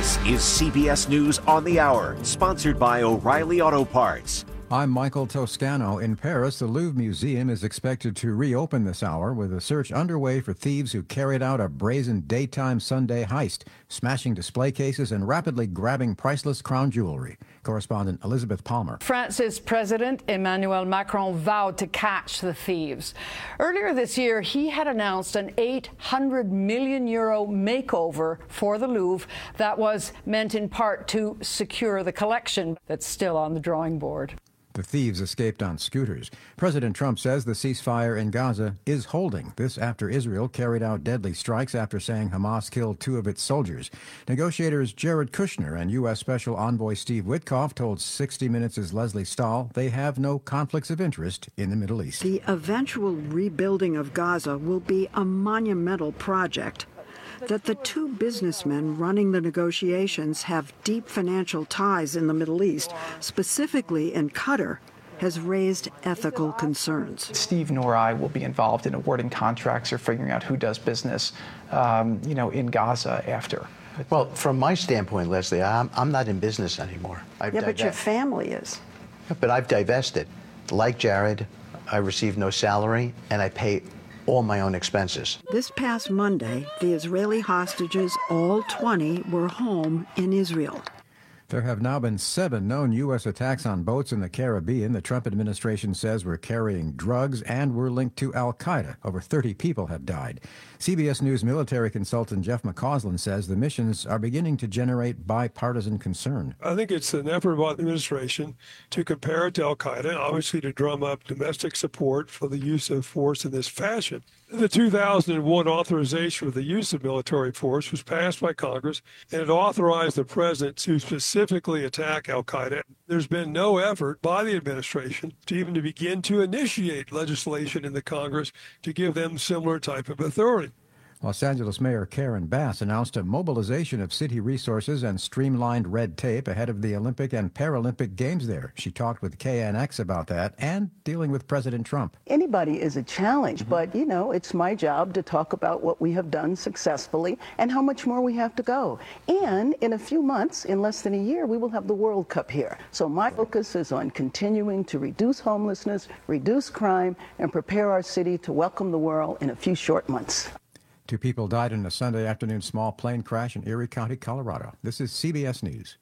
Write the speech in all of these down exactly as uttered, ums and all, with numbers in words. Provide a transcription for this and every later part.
This is C B S News on the Hour, sponsored by O'Reilly Auto Parts. I'm Michael Toscano. In Paris, the Louvre Museum is expected to reopen this hour with a search underway for thieves who carried out a brazen daytime Sunday heist, smashing display cases and rapidly grabbing priceless crown jewelry. Correspondent Elizabeth Palmer. France's President Emmanuel Macron vowed to catch the thieves. Earlier this year, he had announced an eight hundred million euro makeover for the Louvre that was meant in part to secure the collection that's still on the drawing board. The thieves escaped on scooters. President Trump says the ceasefire in Gaza is holding. This after Israel carried out deadly strikes after saying Hamas killed two of its soldiers. Negotiators Jared Kushner and U S. Special Envoy Steve Witkoff told sixty minutes' Leslie Stahl they have no conflicts of interest in the Middle East. The eventual rebuilding of Gaza will be a monumental project. That the two businessmen running the negotiations have deep financial ties in the Middle East, specifically in Qatar, has raised ethical concerns. Steve nor I will be involved in awarding contracts or figuring out who does business, um, you know, in Gaza after. Well, from my standpoint, Leslie, I'm, I'm not in business anymore. I've yeah, but divested. your family is. But I've divested. Like Jared, I receive no salary, and I pay all my own expenses. This past Monday, the Israeli hostages, all twenty, were home in Israel. There have now been seven known U S attacks on boats in the Caribbean the Trump administration says were carrying drugs and were linked to al-Qaeda. Over thirty people have died. C B S News military consultant Jeff McCausland says the missions are beginning to generate bipartisan concern. I think it's an effort by the administration to compare it to al-Qaeda, obviously to drum up domestic support for the use of force in this fashion. The two thousand one authorization for the use of military force was passed by Congress, and it authorized the president to specifically attack al-Qaeda. There's been no effort by the administration to even to begin to initiate legislation in the Congress to give them similar type of authority. Los Angeles Mayor Karen Bass announced a mobilization of city resources and streamlined red tape ahead of the Olympic and Paralympic Games there. She talked with K N X about that and dealing with President Trump. Anybody is a challenge, mm-hmm. but, you know, it's my job to talk about what we have done successfully and how much more we have to go. And in a few months, in less than a year, we will have the World Cup here. So my focus is on continuing to reduce homelessness, reduce crime, and prepare our city to welcome the world in a few short months. Two people died in a Sunday afternoon small plane crash in Erie County, Colorado. This is C B S News.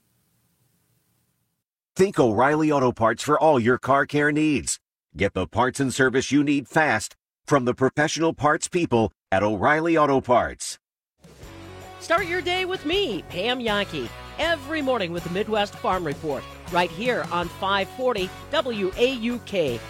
Think O'Reilly Auto Parts for all your car care needs. Get the parts and service you need fast from the professional parts people at O'Reilly Auto Parts. Start your day with me, Pam Yankee, every morning with the Midwest Farm Report, right here on five forty W A U K.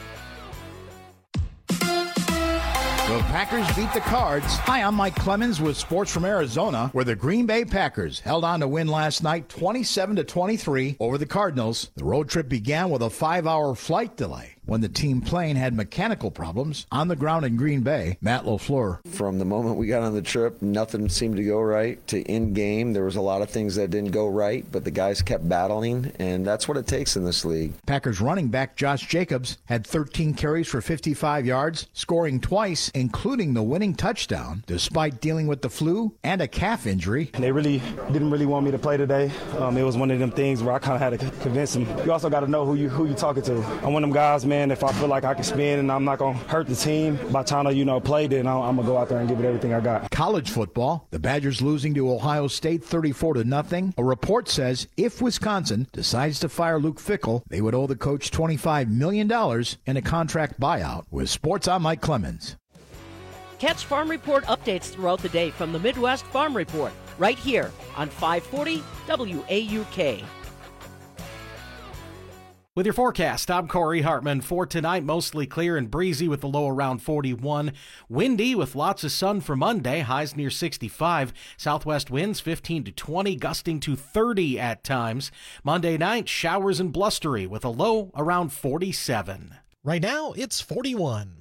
The Packers beat the Cards. Hi, I'm Mike Clemens with Sports from Arizona, where the Green Bay Packers held on to win last night twenty-seven to twenty-three over the Cardinals. The road trip began with a five-hour flight delay when the team plane had mechanical problems on the ground in Green Bay. Matt LaFleur. From the moment we got on the trip, nothing seemed to go right. To in-game, there was a lot of things that didn't go right, but the guys kept battling, and that's what it takes in this league. Packers running back Josh Jacobs had thirteen carries for fifty-five yards, scoring twice, including the winning touchdown, despite dealing with the flu and a calf injury. They really didn't really want me to play today. Um, it was one of them things where I kind of had to convince them. You also got to know who you who you talking to. I'm one of them guys, man. If I feel like I can spin and I'm not going to hurt the team by trying to, you know, play, then I'm, I'm going to go out there and give it everything I got. College football, the Badgers losing to Ohio State thirty-four to nothing. A report says if Wisconsin decides to fire Luke Fickell, they would owe the coach twenty-five million dollars in a contract buyout. With Sports, I'm Mike Clemens. Catch Farm Report updates throughout the day from the Midwest Farm Report, right here on five forty W A U K. With your forecast, I'm Corey Hartman. For tonight, mostly clear and breezy with the low around forty-one. Windy with lots of sun for Monday, highs near sixty-five. Southwest winds fifteen to twenty, gusting to thirty at times. Monday night, showers and blustery with a low around forty-seven. Right now, it's forty-one.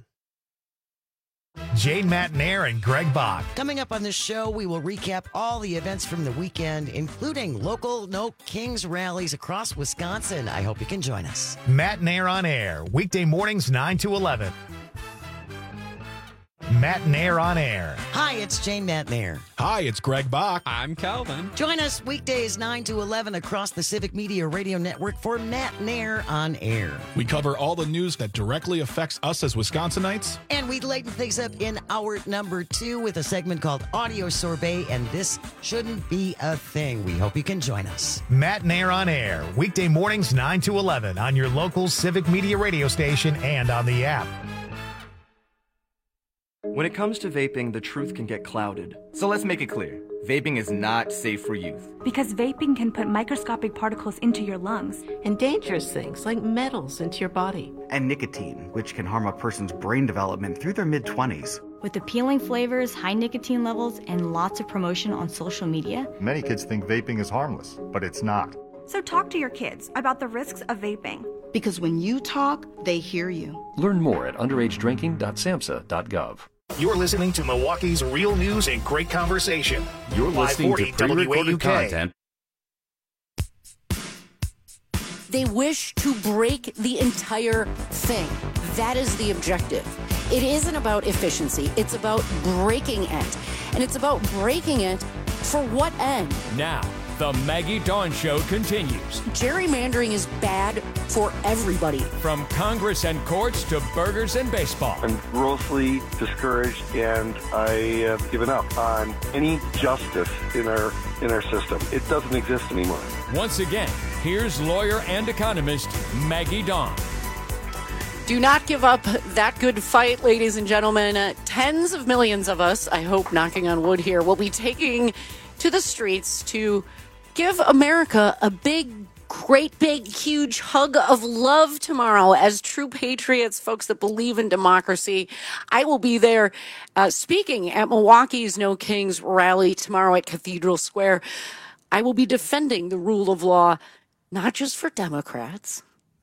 Jane Matnair and Greg Bach. Coming up on this show, we will recap all the events from the weekend, including local No Kings rallies across Wisconsin. I hope you can join us. Matnair on air, weekday mornings nine to eleven. Matt and Air on Air. Hi, it's Jane Matnair. Hi, it's Greg Bach. I'm Calvin. Join us weekdays nine to eleven across the Civic Media Radio Network for Matt and Air on Air. We cover all the news that directly affects us as Wisconsinites. And we lighten things up in hour number two with a segment called Audio Sorbet, and this shouldn't be a thing. We hope you can join us. Matt and Air on Air, weekday mornings nine to eleven on your local Civic Media radio station and on the app. When it comes to vaping, the truth can get clouded. So let's make it clear. Vaping is not safe for youth. Because vaping can put microscopic particles into your lungs. And dangerous things like metals into your body. And nicotine, which can harm a person's brain development through their mid-twenties. With appealing flavors, high nicotine levels, and lots of promotion on social media. Many kids think vaping is harmless, but it's not. So talk to your kids about the risks of vaping. Because when you talk, they hear you. Learn more at underage drinking dot samhsa dot gov. You're listening to Milwaukee's real news and great conversation. You're listening to pre-recorded content. They wish to break the entire thing. That is the objective. It isn't about efficiency. It's about breaking it. And it's about breaking it for what end? Now, the Maggie Dawn Show continues. Gerrymandering is bad for everybody. From Congress and courts to burgers and baseball. I'm grossly discouraged, and I have given up on any justice in our in our system. It doesn't exist anymore. Once again, here's lawyer and economist Maggie Dawn. Do not give up that good fight, ladies and gentlemen. Uh, tens of millions of us, I hope, knocking on wood here, will be taking to the streets to give America a big, great, big, huge hug of love tomorrow as true patriots, folks that believe in democracy. I will be there uh, speaking at Milwaukee's No Kings rally tomorrow at Cathedral Square. I will be defending the rule of law, not just for Democrats,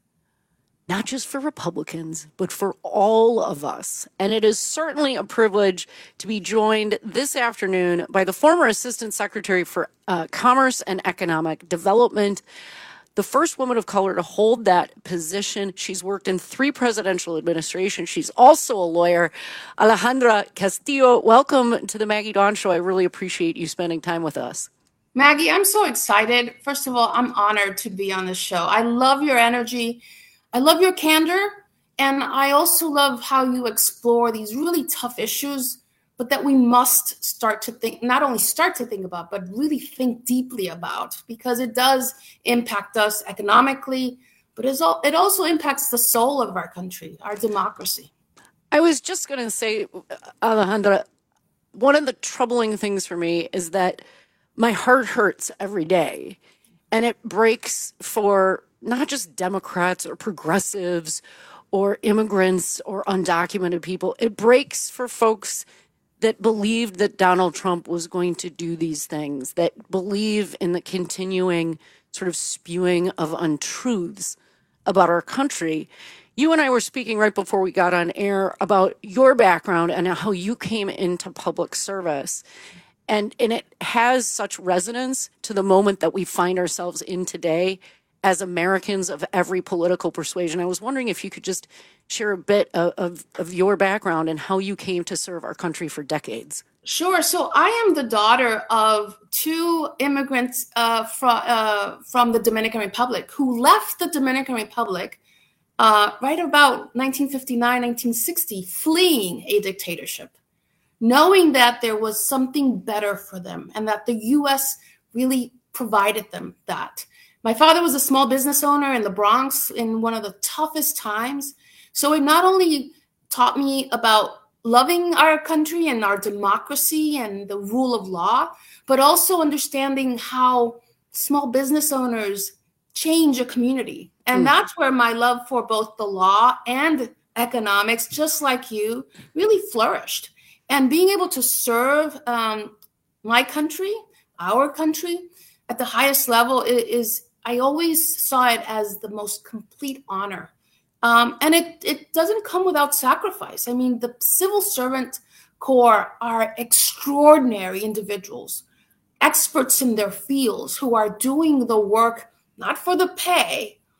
not just for Republicans, but for all of us. And it is certainly a privilege to be joined this afternoon by the former Assistant Secretary for uh, Commerce and Economic Development, the first woman of color to hold that position. She's worked in three presidential administrations. She's also a lawyer. Alejandra Castillo, welcome to the Maggie Dawn Show. I really appreciate you spending time with us. Maggie, I'm so excited. First of all, I'm honored to be on this show. I love your energy. I love your candor, and I also love how you explore these really tough issues, but that we must start to think, not only start to think about, but really think deeply about, because it does impact us economically, but it also impacts the soul of our country, our democracy. I was just going to say, Alejandra, one of the troubling things for me is that my heart hurts every day, and it breaks for not just Democrats or progressives or immigrants or undocumented people. It breaks for folks that believed that Donald Trump was going to do these things, that believe in the continuing sort of spewing of untruths about our country. You and I were speaking right before we got on air about your background and how you came into public service. And, and it has such resonance to the moment that we find ourselves in today as Americans of every political persuasion. I was wondering if you could just share a bit of, of, of your background and how you came to serve our country for decades. Sure. So I am the daughter of two immigrants uh, from, uh, from the Dominican Republic who left the Dominican Republic uh, right about nineteen fifty-nine, nineteen sixty, fleeing a dictatorship, knowing that there was something better for them and that the U S really provided them that. My father was a small business owner in the Bronx in one of the toughest times. So it not only taught me about loving our country and our democracy and the rule of law, but also understanding how small business owners change a community. And mm. that's where my love for both the law and economics, just like you, really flourished. And being able to serve um, my country, our country, at the highest level is, I always saw it as the most complete honor. Um, and it, it doesn't come without sacrifice. I mean, the civil servant corps are extraordinary individuals, experts in their fields who are doing the work, not for the pay,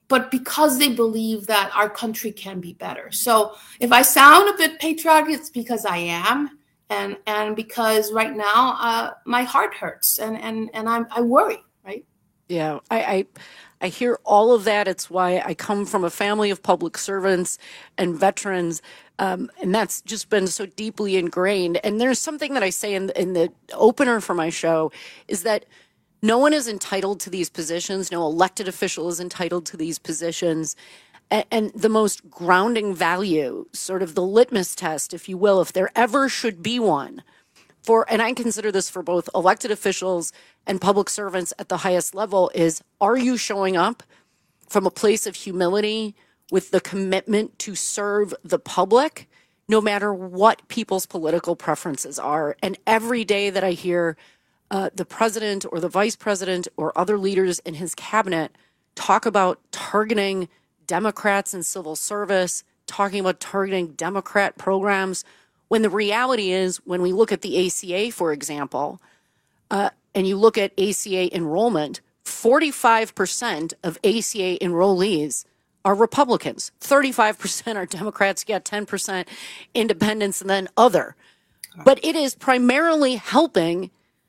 but because they believe that our country can be better. So if I sound a bit patriotic, it's because I am, and and because right now uh, my heart hurts, and and and I'm, I worry, right? Yeah, I, I I hear all of that. It's why I come from a family of public servants and veterans, um, and that's just been so deeply ingrained. And there's something that I say in, in the opener for my show is that no one is entitled to these positions. No elected official is entitled to these positions. And, and the most grounding value, sort of the litmus test, if you will, if there ever should be one, for, and I consider this for both elected officials and public servants at the highest level, is, are you showing up from a place of humility with the commitment to serve the public, no matter what people's political preferences are? And every day that I hear uh, the president or the vice president or other leaders in his cabinet talk about targeting Democrats in civil service, talking about targeting Democrat programs, when the reality is, when we look at the A C A, for example, uh, and you look at A C A enrollment, forty-five percent of A C A enrollees are Republicans. thirty-five percent are Democrats, you got ten percent independents, and then other. But it is primarily helping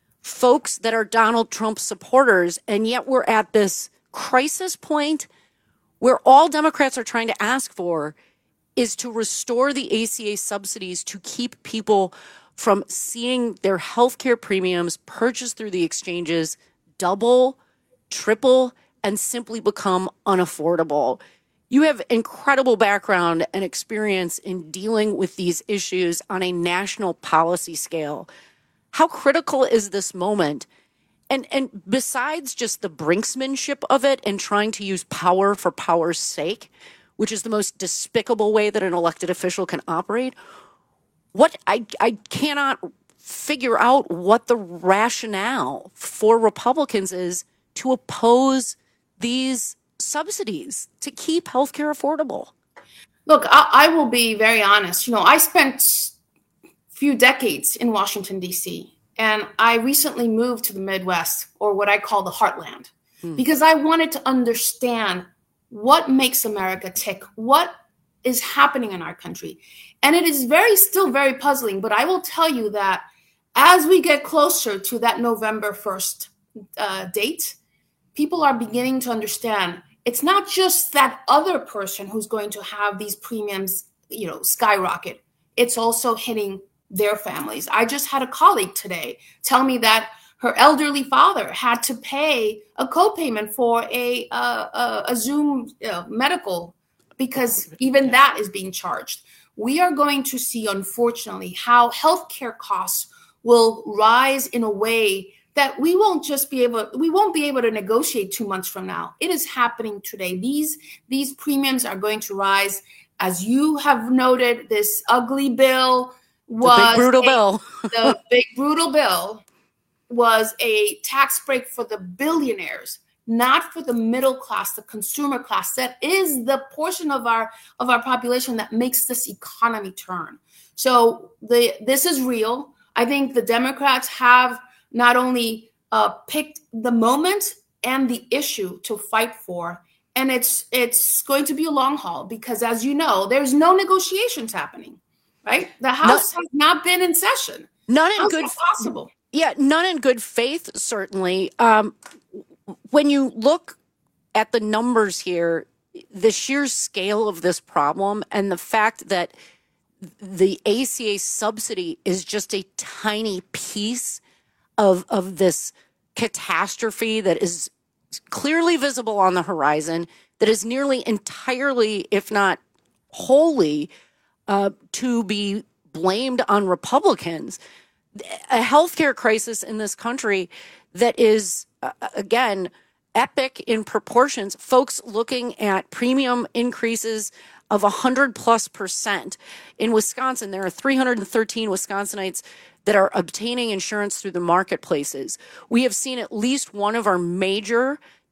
folks that are Donald Trump supporters, and yet we're at this crisis point where all Democrats are trying to ask for is to restore the A C A subsidies to keep people from seeing their health care premiums purchased through the exchanges double, triple, and simply become unaffordable. You have incredible background and experience in dealing with these issues on a national policy scale. How critical is this moment? And and besides just the brinksmanship of it and trying to use power for power's sake, which is the most despicable way that an elected official can operate, what I, I cannot figure out what the rationale for Republicans is to oppose these subsidies to keep healthcare affordable. Look, I, I will be very honest. You know, I spent a few decades in Washington, D C, and I recently moved to the Midwest, or what I call the heartland, hmm. because I wanted to understand what makes America tick, what is happening in our country. And it is very, still very puzzling, but I will tell you that as we get closer to that November first uh, date, people are beginning to understand it's not just that other person who's going to have these premiums, you know, skyrocket. It's also hitting their families. I just had a colleague today tell me that her elderly father had to pay a copayment for a uh, a, a Zoom uh, medical, because even that is being charged. We are going to see, unfortunately, how healthcare costs will rise in a way that we won't just be able, we won't be able to negotiate two months from now. It is happening today. These, these premiums are going to rise. As you have noted, this ugly bill was the big brutal a, bill. the big brutal bill was a tax break for the billionaires, not for the middle class, the consumer class. That is the portion of our of our population that makes this economy turn. So the this is real. I think the Democrats have not only uh, picked the moment and the issue to fight for, and it's it's going to be a long haul because, as you know, there's no negotiations happening, right? The House no, has not been in session. None in How's good that possible. Yeah, none in good faith, certainly. Um, when you look at the numbers here, the sheer scale of this problem and the fact that the A C A subsidy is just a tiny piece of, of this catastrophe that is clearly visible on the horizon, that is nearly entirely, if not wholly, uh, to be blamed on Republicans. A healthcare crisis in this country that is, uh, again, epic in proportions. Folks looking at premium increases of one hundred plus percent. In Wisconsin, there are three hundred thirteen Wisconsinites that are obtaining insurance through the marketplaces. We have seen at least one of our major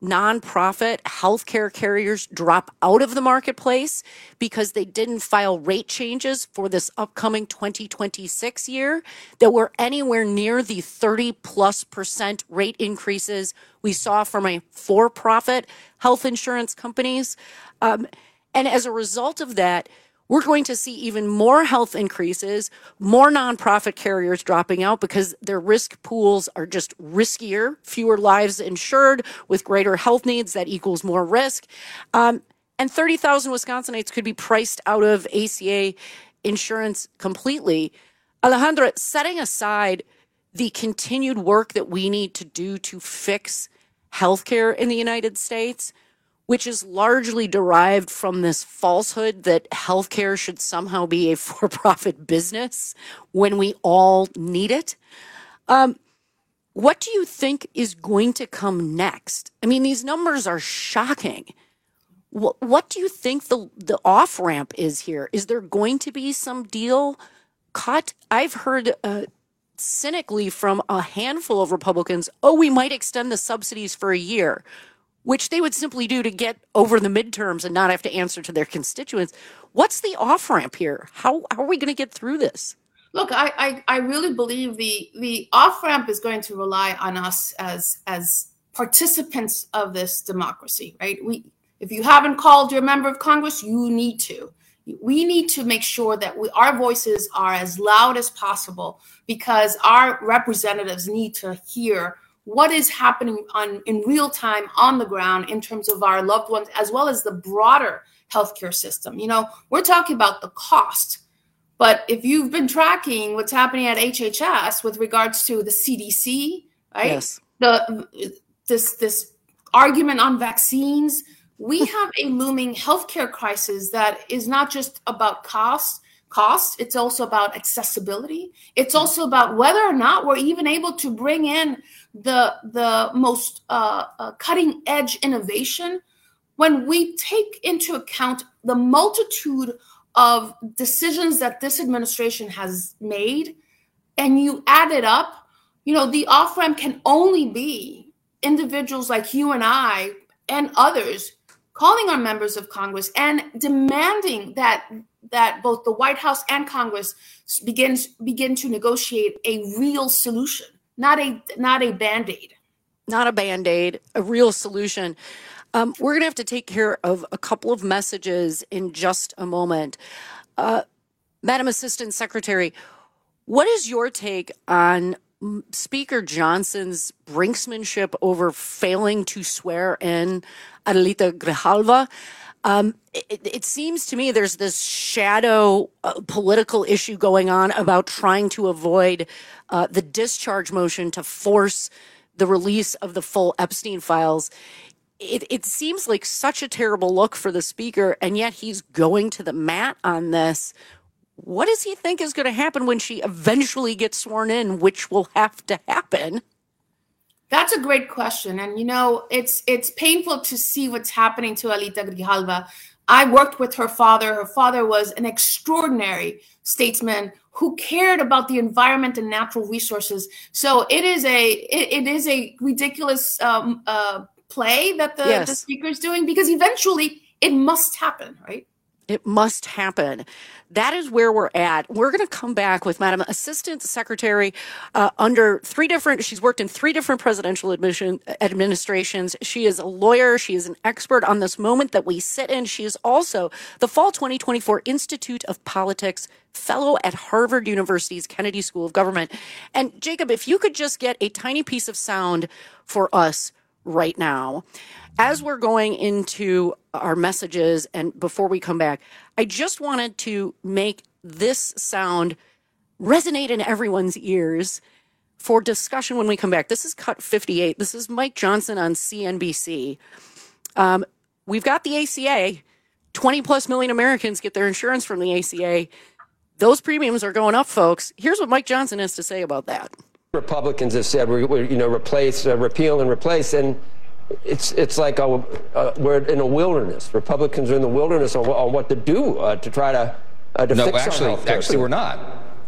nonprofit healthcare carriers drop out of the marketplace because they didn't file rate changes for this upcoming twenty twenty-six year that were anywhere near the thirty plus percent rate increases we saw from a for-profit health insurance companies. Um, and as a result of that, we're going to see even more health increases, more nonprofit carriers dropping out because their risk pools are just riskier, fewer lives insured with greater health needs. That equals more risk. Um, and thirty thousand Wisconsinites could be priced out of A C A insurance completely. Alejandra, setting aside the continued work that we need to do to fix healthcare in the United States, which is largely derived from this falsehood that healthcare should somehow be a for-profit business when we all need it. Um, what do you think is going to come next? I mean, these numbers are shocking. What, what do you think the, the off-ramp is here? Is there going to be some deal cut? I've heard uh, cynically from a handful of Republicans, oh, we might extend the subsidies for a year, which they would simply do to get over the midterms and not have to answer to their constituents. What's the off-ramp here? How, how are we going to get through this? Look, I, I, I really believe the, the off-ramp is going to rely on us as, as participants of this democracy, right? We, if you haven't called your member of Congress, you need to. We need to make sure that we, our voices are as loud as possible because our representatives need to hear what is happening on in real time on the ground in terms of our loved ones, as well as the broader healthcare system. You know, we're talking about the cost, but if you've been tracking what's happening at H H S with regards to the C D C, right? Yes. The this this argument on vaccines, we have a looming healthcare crisis that is not just about cost. Cost. It's also about accessibility. It's also about whether or not we're even able to bring in the the most uh, uh, cutting edge innovation when we take into account the multitude of decisions that this administration has made, and you add it up. You know, the off ramp can only be individuals like you and I and others calling our members of Congress and demanding that that both the White House and Congress begins begin to negotiate a real solution, not a not a Band-Aid. Not a Band-Aid, a real solution. Um, we're going to have to take care of a couple of messages in just a moment. Uh, Madam Assistant Secretary, what is your take on Speaker Johnson's brinksmanship over failing to swear in Adelita Grijalva? Um, it, it seems to me there's this shadow uh, political issue going on about trying to avoid uh, the discharge motion to force the release of the full Epstein files. It, it seems like such a terrible look for the speaker, and yet he's going to the mat on this. What does he think is going to happen when she eventually gets sworn in, which will have to happen? That's a great question. And, you know, it's it's painful to see what's happening to Adelita Grijalva. I worked with her father. Her father was an extraordinary statesman who cared about the environment and natural resources. So it is a it, it is a ridiculous um, uh, play that the, yes. the speaker is doing, because eventually it must happen, right? It must happen. That is where we're at. We're going to come back with Madam Assistant Secretary uh, under three different, she's worked in three different presidential admission, administrations. She is a lawyer. She is an expert on this moment that we sit in. She is also the Fall twenty twenty-four Institute of Politics Fellow at Harvard University's Kennedy School of Government. And Jacob, if you could just get a tiny piece of sound for us right now. As we're going into our messages and before we come back, I just wanted to make this sound resonate in everyone's ears for discussion when we come back. This is Cut fifty-eight. This is Mike Johnson on C N B C. Um, we've got the A C A. twenty plus million Americans get their insurance from the A C A. Those premiums are going up, folks. Here's what Mike Johnson has to say about that. Republicans have said, we're, we're you know, replace, uh, repeal and replace, and It's it's like a, uh, we're in a wilderness. Republicans are in the wilderness on, on what to do uh, to try to, uh, to no, fix actually, our healthcare actually, system. we're not.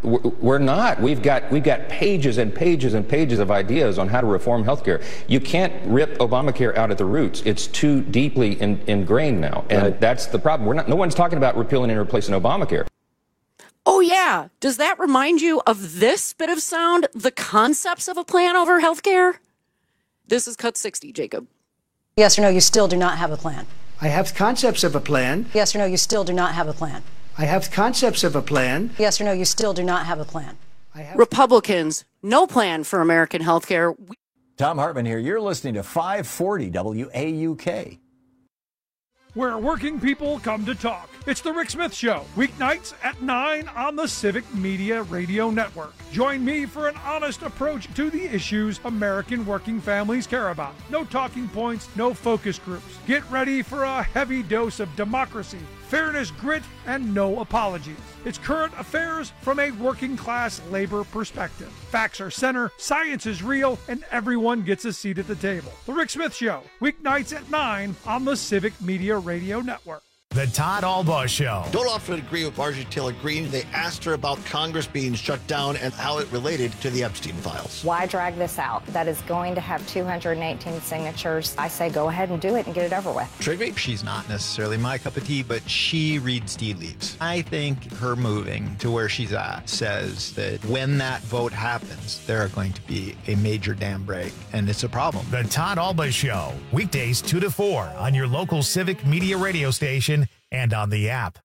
We're not. We've got we've got pages and pages and pages of ideas on how to reform healthcare. You can't rip Obamacare out at the roots. It's too deeply in, ingrained now, and right. that's the problem. We're not. No one's talking about repealing and replacing Obamacare. Oh, yeah. Does that remind you of this bit of sound? The concepts of a plan over healthcare? This is Cut sixty, Jacob. Yes or no, you still do not have a plan. I have concepts of a plan. Yes or no, you still do not have a plan. I have concepts of a plan. Yes or no, you still do not have a plan. I have Republicans, no plan for American healthcare. Tom Hartman here. You're listening to five forty W A U K. Where working people come to talk. It's the Rick Smith Show, weeknights at nine on the Civic Media Radio Network. Join me for an honest approach to the issues American working families care about. No talking points, no focus groups. Get ready for a heavy dose of democracy, fairness, grit, and no apologies. It's current affairs from a working class labor perspective. Facts are center, science is real, and everyone gets a seat at the table. The Rick Smith Show, weeknights at nine on the Civic Media Radio Network. The Todd Albaugh Show. Don't often agree with Marjorie Taylor Greene. They asked her about Congress being shut down and how it related to the Epstein files. Why drag this out? That is going to have two hundred eighteen signatures. I say go ahead and do it and get it over with. Trigby? She's not necessarily my cup of tea, but she reads tea leaves. I think her moving to where she's at says that when that vote happens, there are going to be a major dam break, and it's a problem. The Todd Albaugh Show, weekdays two to four on your local Civic Media radio station and on the app.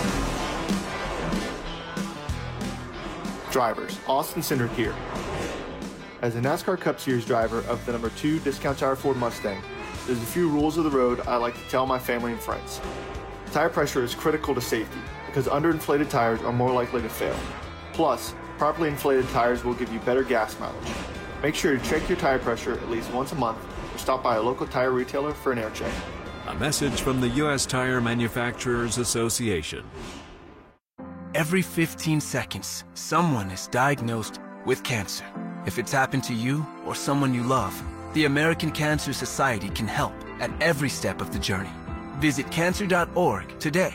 Drivers, Austin Cindric here. As a NASCAR Cup Series driver of the number two Discount Tire Ford Mustang, there's a few rules of the road I like to tell my family and friends. Tire pressure is critical to safety because underinflated tires are more likely to fail. Plus, properly inflated tires will give you better gas mileage. Make sure to check your tire pressure at least once a month or stop by a local tire retailer for an air check. A message from the U S Tire Manufacturers Association. Every fifteen seconds, someone is diagnosed with cancer. If it's happened to you or someone you love, the American Cancer Society can help at every step of the journey. Visit cancer dot org today.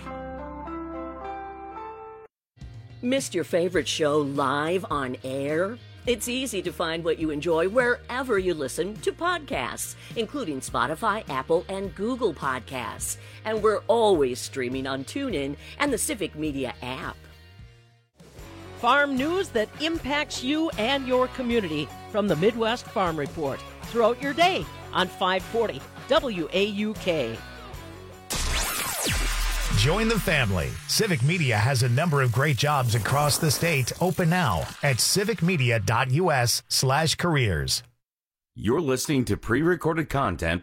Missed your favorite show live on air? It's easy to find what you enjoy wherever you listen to podcasts, including Spotify, Apple, and Google Podcasts. And we're always streaming on TuneIn and the Civic Media app. Farm news that impacts you and your community from the Midwest Farm Report throughout your day on five forty W A U K. Join the family. Civic Media has a number of great jobs across the state open now at civicmedia.us slash careers. You're listening to pre-recorded content.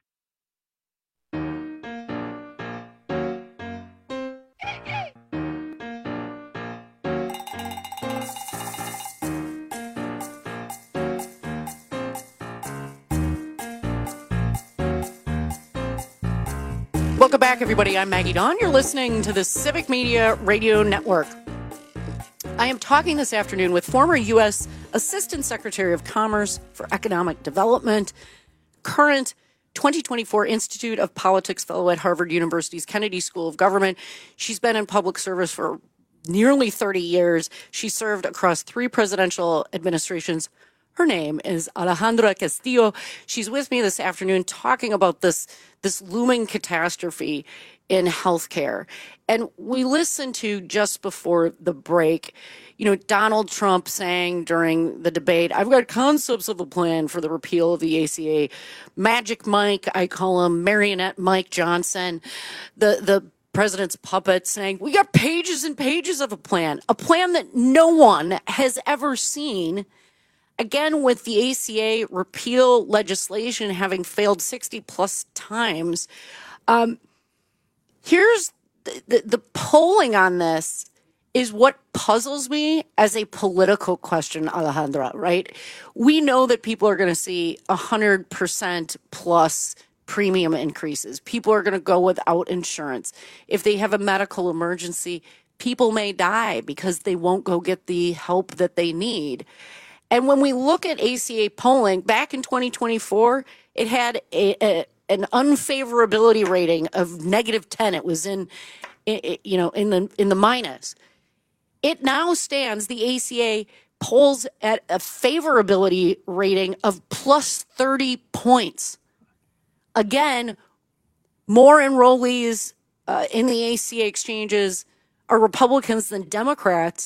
Welcome back, everybody. I'm Maggie Dawn. You're listening to the Civic Media Radio Network. I am talking this afternoon with former U S Assistant Secretary of Commerce for Economic Development, current twenty twenty-four Institute of Politics Fellow at Harvard University's Kennedy School of Government. She's been in public service for nearly thirty years. She served across three presidential administrations. Her name is Alejandra Castillo. She's with me this afternoon talking about this, this looming catastrophe in healthcare. And we listened to just before the break, you know, Donald Trump saying during the debate, I've got concepts of a plan for the repeal of the A C A. Magic Mike, I call him Marionette Mike Johnson, the, the president's puppet saying, we got pages and pages of a plan, a plan that no one has ever seen. Again, with the A C A repeal legislation having failed sixty plus times, um, here's the, the, the polling on this is what puzzles me as a political question, Alejandra, right? We know that people are going to see one hundred percent plus premium increases. People are going to go without insurance. If they have a medical emergency, people may die because they won't go get the help that they need. And when we look at A C A polling, back in twenty twenty-four, it had a, a, an unfavorability rating of negative ten. It was in, it, you know, in the in the minus. It now stands, the A C A polls at a favorability rating of plus thirty points. Again, more enrollees uh, in the A C A exchanges are Republicans than Democrats.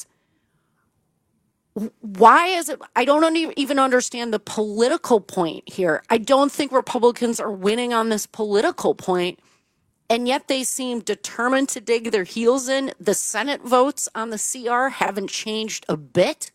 Why is it? I don't even understand the political point here. I don't think Republicans are winning on this political point, and yet they seem determined to dig their heels in. The Senate votes on the C R haven't changed a bit.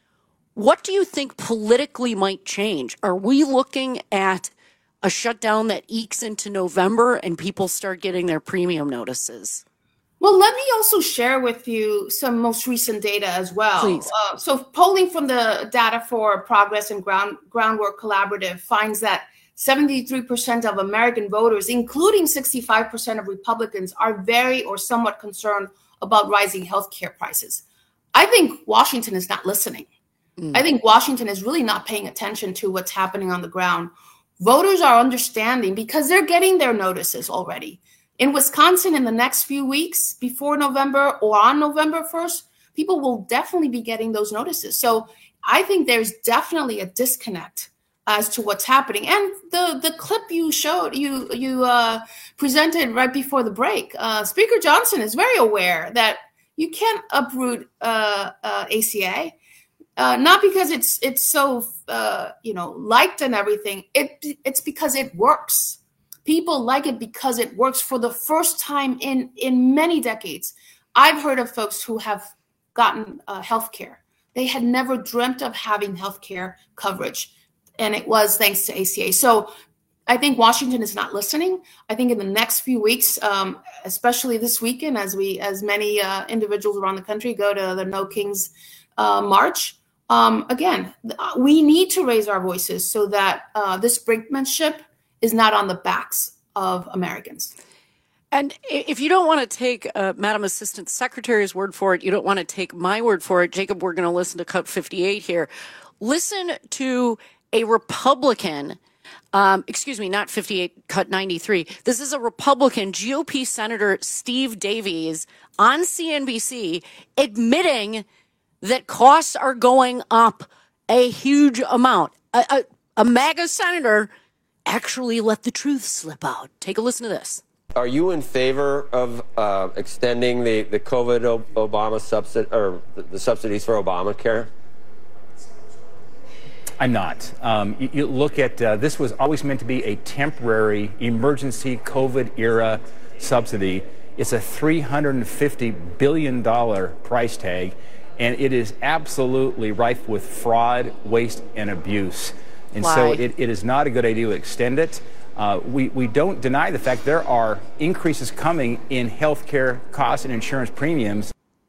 What do you think politically might change? Are we looking at a shutdown that ekes into November and people start getting their premium notices? Well, let me also share with you some most recent data as well. Please. Uh, so polling from the Data for Progress and Ground, Groundwork Collaborative finds that seventy-three percent of American voters, including sixty-five percent of Republicans, are very or somewhat concerned about rising healthcare prices. I think Washington is not listening. Mm. I think Washington is really not paying attention to what's happening on the ground. Voters are understanding because they're getting their notices already. In Wisconsin, in the next few weeks before November or on November first, people will definitely be getting those notices. So I think there's definitely a disconnect as to what's happening. And the, the clip you showed, you you uh, presented right before the break, uh, Speaker Johnson is very aware that you can't uproot uh, uh, A C A, uh, not because it's it's so uh, you know liked and everything. It it's because it works. People like it because it works. For the first time in, in many decades, I've heard of folks who have gotten uh, health care. They had never dreamt of having health care coverage, and it was thanks to A C A. So I think Washington is not listening. I think in the next few weeks, um, especially this weekend, as we, as many uh, individuals around the country go to the No Kings uh, March, um, again, we need to raise our voices so that uh, this brinkmanship is not on the backs of Americans. And if you don't want to take uh, Madam Assistant Secretary's word for it, you don't want to take my word for it, Jacob, we're going to listen to Cut fifty-eight here. Listen to a Republican, um, excuse me, not fifty-eight, Cut ninety-three. This is a Republican, G O P Senator Steve Davies on C N B C admitting that costs are going up a huge amount. A, a, a MAGA senator actually let the truth slip out. Take a listen to this. Are you in favor of uh, extending the, the COVID Obama subsidy or the subsidies for Obamacare? I'm not. Um, you, you look at uh, this was always meant to be a temporary emergency COVID era subsidy. It's a three hundred fifty billion dollars price tag, and it is absolutely rife with fraud, waste, and abuse. And Why? so it, it is not a good idea to extend it. Uh, we, we don't deny the fact there are increases coming in healthcare costs and insurance premiums.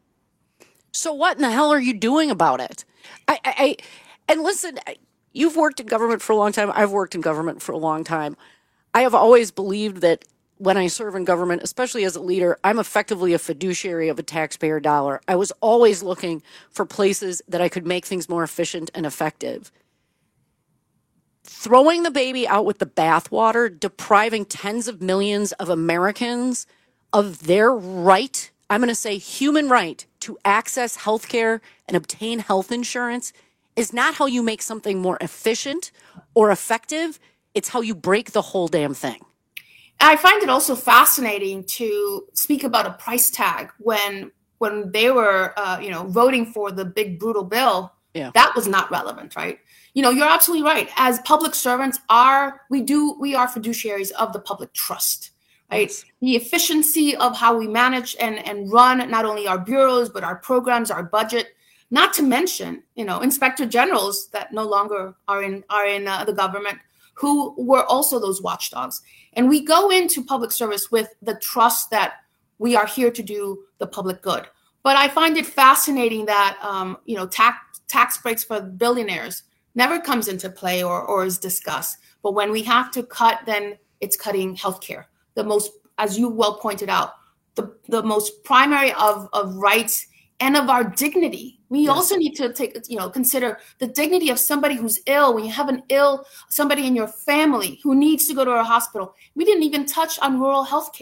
So what in the hell are you doing about it? I, I, I and listen, you've worked in government for a long time. I've worked in government for a long time. I have always believed that when I serve in government, especially as a leader, I'm effectively a fiduciary of a taxpayer dollar. I was always looking for places that I could make things more efficient and effective. Throwing the baby out with the bathwater, depriving tens of millions of Americans of their right, I'm going to say human right, to access health care and obtain health insurance is not how you make something more efficient or effective. It's how you break the whole damn thing. I find it also fascinating to speak about a price tag when when they were, uh, you know, voting for the big brutal bill. Yeah. That was not relevant, right? You know, you're absolutely right. As public servants are, we do, we are fiduciaries of the public trust, right? Yes. The efficiency of how we manage and, and run not only our bureaus, but our programs, our budget, not to mention, you know, inspector generals that no longer are in, are in uh, the government, who were also those watchdogs. And we go into public service with the trust that we are here to do the public good. But I find it fascinating that, um, you know, tax, tax breaks for billionaires never comes into play or, or is discussed. But when we have to cut, then it's cutting healthcare. The most, as you well pointed out, the, the most primary of, of rights and of our dignity. We yes. also need to take, you know, consider the dignity of somebody who's ill. When you have an ill, somebody in your family who needs to go to a hospital, we didn't even touch on rural healthcare.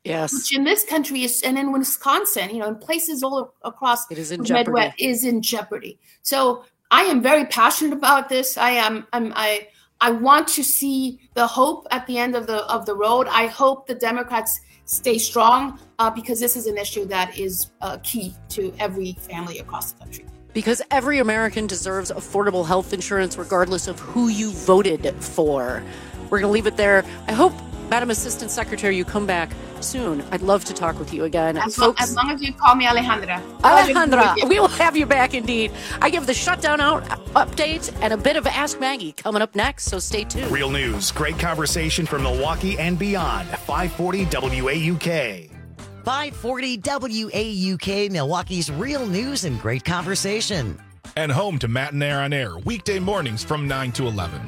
Yes. Which in this country is, and in Wisconsin, you know, in places all across it is in the jeopardy. Midwest, is in jeopardy. So I am very passionate about this. I am. I'm, I. I want to see the hope at the end of the of the road. I hope the Democrats stay strong uh, because this is an issue that is uh, key to every family across the country. Because every American deserves affordable health insurance regardless of who you voted for. We're going to leave it there. I hope, Madam Assistant Secretary, you come back soon. I'd love to talk with you again. As, Folks, lo- as long as you call me Alejandra. Alejandra, we will have you back indeed. I give the shutdown out update and a bit of Ask Maggie coming up next, so stay tuned. Real news, great conversation from Milwaukee and beyond. five forty W A U K. five forty W A U K, Milwaukee's real news and great conversation. And home to Matt and Air on Air, weekday mornings from nine to eleven.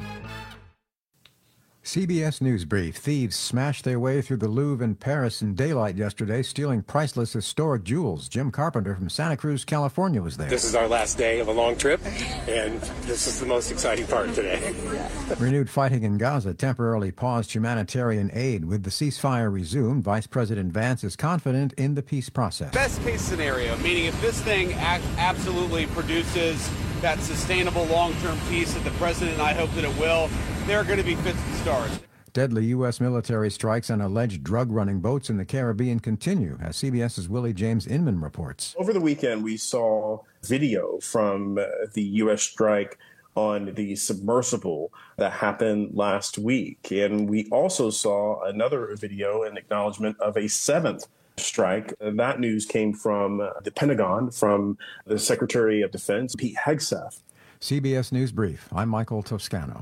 C B S News Brief. Thieves smashed their way through the Louvre in Paris in daylight yesterday, stealing priceless historic jewels. Jim Carpenter from Santa Cruz, California was there. This is our last day of a long trip, and this is the most exciting part today. Renewed fighting in Gaza temporarily paused humanitarian aid. With the ceasefire resumed, Vice President Vance is confident in the peace process. Best case scenario, meaning if this thing act- absolutely produces that sustainable long-term peace that the president and I hope that it will, there are going to be fits and starts. Deadly U S military strikes on alleged drug-running boats in the Caribbean continue, as CBS's Willie James Inman reports. Over the weekend, we saw video from uh, the U S strike on the submersible that happened last week. And we also saw another video in acknowledgement of a seventh strike. And that news came from uh, the Pentagon, from the Secretary of Defense, Pete Hegseth. C B S News Brief. I'm Michael Toscano.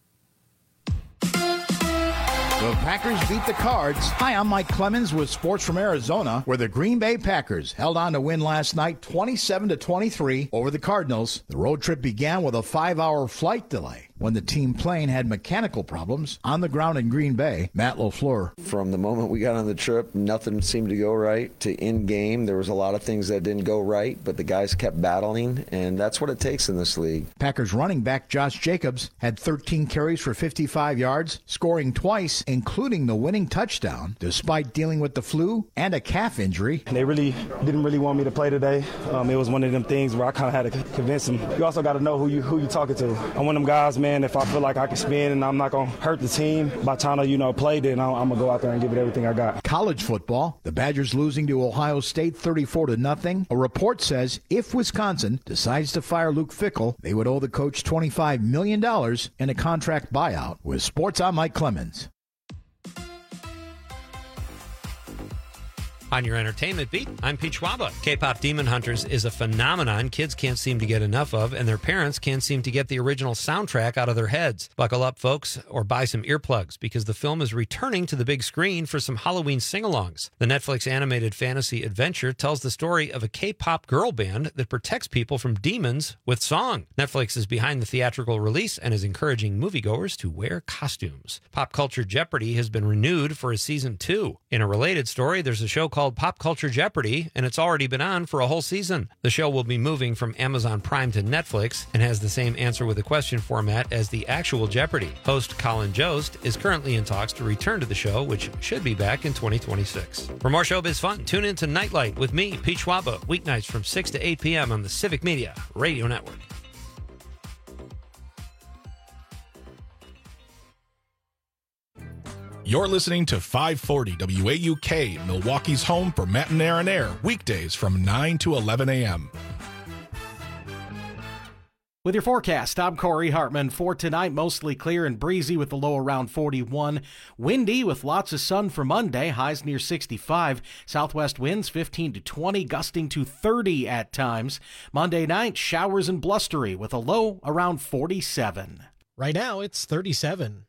The Packers beat the Cards. Hi, I'm Mike Clemens with Sports from Arizona, where the Green Bay Packers held on to win last night twenty-seven to twenty-three over the Cardinals. The road trip began with a five-hour flight delay when the team plane had mechanical problems on the ground in Green Bay. Matt LaFleur. From the moment we got on the trip, nothing seemed to go right. To in game, there was a lot of things that didn't go right, but the guys kept battling, and that's what it takes in this league. Packers running back Josh Jacobs had thirteen carries for fifty-five yards, scoring twice, including the winning touchdown, despite dealing with the flu and a calf injury. They really didn't really want me to play today. Um, it was one of them things where I kind of had to convince them. You also got to know who you who you talking to. I'm one of them guys, man. If I feel like I can spin and I'm not going to hurt the team, by the time I, you know, play, then I'm, I'm going to go out there and give it everything I got. College football, the Badgers losing to Ohio State thirty-four to nothing. A report says if Wisconsin decides to fire Luke Fickell, they would owe the coach twenty-five million dollars in a contract buyout. With Sports, I'm Mike Clemens. On your entertainment beat, I'm Pete Schwaba. K-pop Demon Hunters is a phenomenon kids can't seem to get enough of, and their parents can't seem to get the original soundtrack out of their heads. Buckle up, folks, or buy some earplugs, because the film is returning to the big screen for some Halloween sing-alongs. The Netflix animated fantasy adventure tells the story of a K-pop girl band that protects people from demons with song. Netflix is behind the theatrical release and is encouraging moviegoers to wear costumes. Pop Culture Jeopardy has been renewed for a season two. In a related story, there's a show called Pop Culture Jeopardy, and it's already been on for a whole season. The show will be moving from Amazon Prime to Netflix and has the same answer with a question format as the actual Jeopardy. Host Colin Jost is currently in talks to return to the show, which should be back in twenty twenty-six. For more showbiz fun, tune in to Nightlight with me, Pete Schwaba, weeknights from six to eight p.m. on the Civic Media Radio Network. You're listening to five forty W A U K, Milwaukee's home for Matt and Air on Air, weekdays from nine to eleven a.m. With your forecast, I'm Corey Hartman. For tonight, mostly clear and breezy with the low around forty-one. Windy with lots of sun for Monday, highs near sixty-five. Southwest winds fifteen to twenty, gusting to thirty at times. Monday night, showers and blustery with a low around forty-seven. Right now, it's thirty-seven.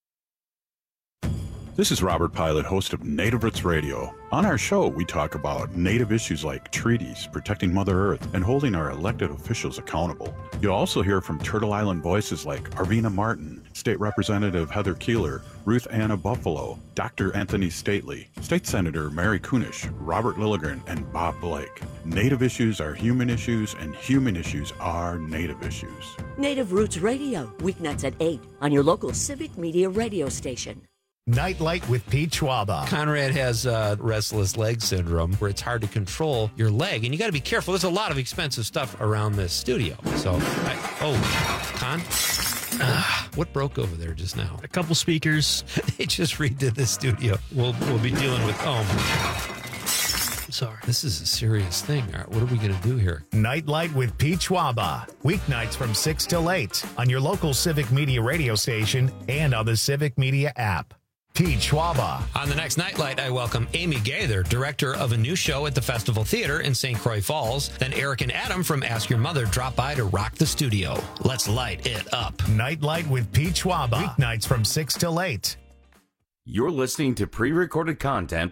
This is Robert Pilot, host of Native Roots Radio. On our show, we talk about Native issues like treaties, protecting Mother Earth, and holding our elected officials accountable. You'll also hear from Turtle Island voices like Arvina Martin, State Representative Heather Keeler, Ruth Anna Buffalo, Doctor Anthony Stately, State Senator Mary Kunish, Robert Lilligren, and Bob Blake. Native issues are human issues, and human issues are Native issues. Native Roots Radio, weeknights at eight on your local Civic Media radio station. Nightlight with Pete Schwaba. Conrad has uh, restless leg syndrome where it's hard to control your leg, and you got to be careful. There's a lot of expensive stuff around this studio. So, I, oh, Con? Uh, what broke over there just now? A couple speakers. They just redid the studio. We'll, we'll be dealing with, oh, sorry. This is a serious thing. All right, what are we going to do here? Nightlight with Pete Schwaba. Weeknights from six till eight on your local Civic Media radio station and on the Civic Media app. Pete Schwaba. On the next Nightlight, I welcome Amy Gaither, director of a new show at the Festival Theater in Saint Croix Falls. Then Eric and Adam from Ask Your Mother drop by to rock the studio. Let's light it up. Nightlight with Pete Schwaba. Weeknights from six till eight. You're listening to pre-recorded content.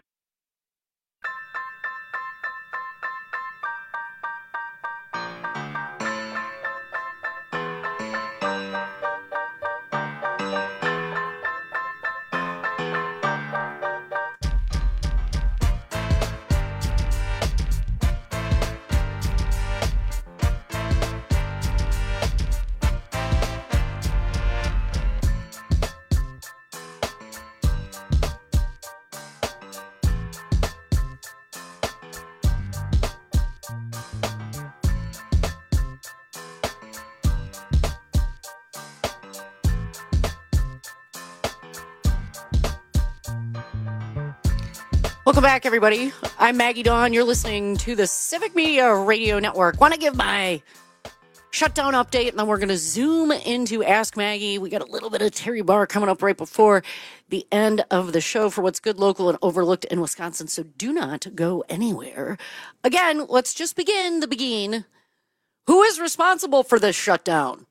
Welcome back, everybody. I'm Maggie Dawn. You're listening to the Civic Media Radio Network. Want to give my shutdown update, and then we're going to zoom into Ask Maggie. We got a little bit of Terry Barr coming up right before the end of the show for what's good, local, and overlooked in Wisconsin, so do not go anywhere. Again, let's just begin the begin. Who is responsible for this shutdown?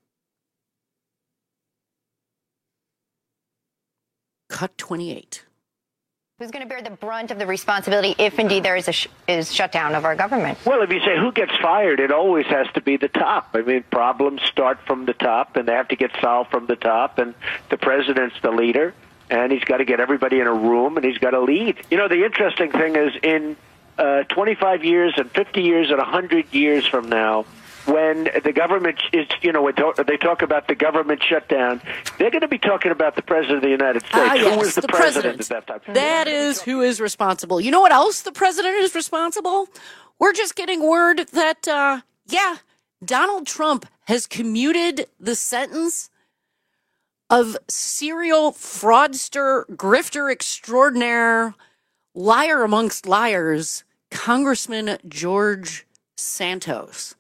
Cut twenty-eight. Who's going to bear the brunt of the responsibility if indeed there is a sh- is shutdown of our government? Well, if you say who gets fired, it always has to be the top. I mean, problems start from the top, and they have to get solved from the top, and the president's the leader, and he's got to get everybody in a room, and he's got to lead. You know, the interesting thing is in uh, twenty-five years and fifty years and one hundred years from now, when the government is, you know, they talk about the government shutdown, they're going to be talking about the president of the United States. Ah, yes, who was the, the president, president at that time? That is who is responsible. You know what else the president is responsible? We're just getting word that, uh, yeah, Donald Trump has commuted the sentence of serial fraudster, grifter extraordinaire, liar amongst liars, Congressman George Santos.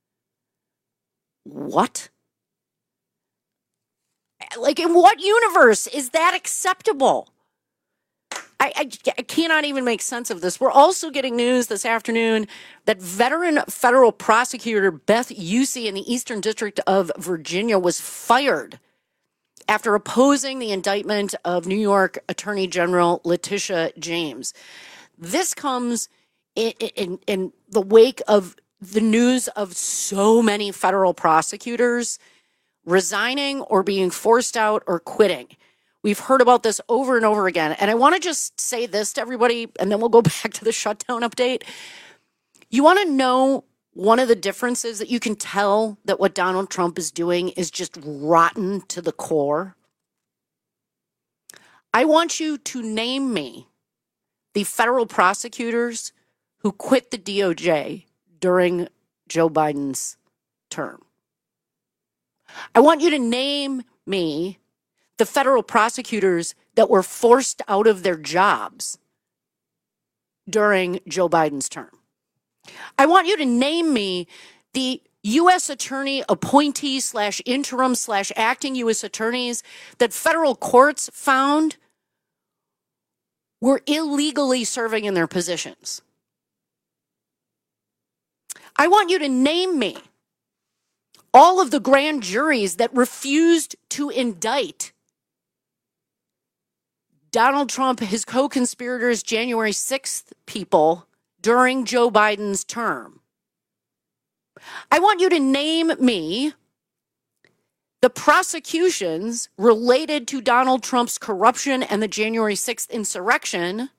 What? Like, in what universe is that acceptable? I, I, I cannot even make sense of this. We're also getting news this afternoon that veteran federal prosecutor Beth Usey in the Eastern District of Virginia was fired after opposing the indictment of New York Attorney General Letitia James. This comes in, in, in the wake of the news of so many federal prosecutors resigning or being forced out or quitting. We've heard about this over and over again. And I want to just say this to everybody, and then we'll go back to the shutdown update. You want to know one of the differences that you can tell that what Donald Trump is doing is just rotten to the core? I want you to name me the federal prosecutors who quit the D O J during Joe Biden's term. I want you to name me the federal prosecutors that were forced out of their jobs during Joe Biden's term. I want you to name me the U S attorney appointee slash interim slash acting U S attorneys that federal courts found were illegally serving in their positions. I want you to name me all of the grand juries that refused to indict Donald Trump, his co-conspirators, January sixth people during Joe Biden's term. I want you to name me the prosecutions related to Donald Trump's corruption and the January sixth insurrection